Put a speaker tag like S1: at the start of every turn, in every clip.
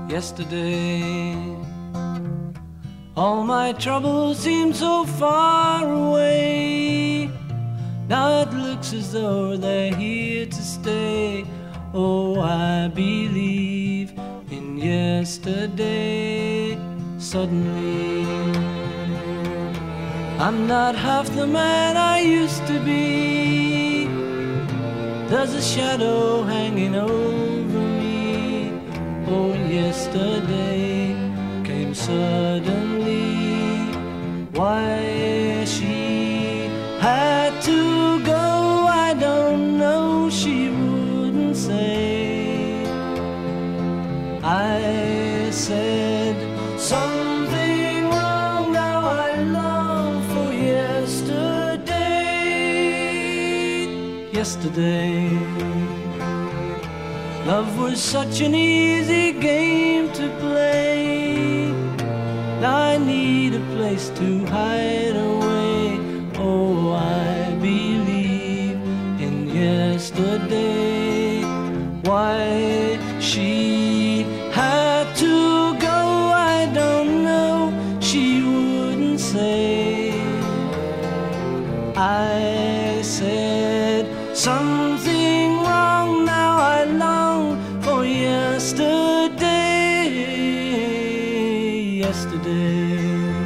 S1: yesterday. All my troubles seem so far away. Now it looks as though they're here to stay. Oh, I believe in yesterday. Suddenly, I'm not half the man I used to be. There's a shadow hanging over me. Oh, yesterday came suddenly. Why she had to go, I don't know, she wouldn't say. I said something wrong, now I long for yesterday. Yesterday, love was such an easy game to play. Now I need a place to hide away. Oh, I believe in yesterday. Why she had to go, I don't know, she wouldn't say. I said something wrong, now I long for yesterday. Yesterday,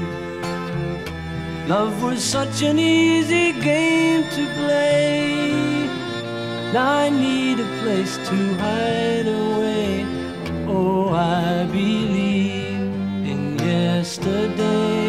S1: love was such an easy game to play. Now I need a place to hide away. Oh, I believe in yesterday.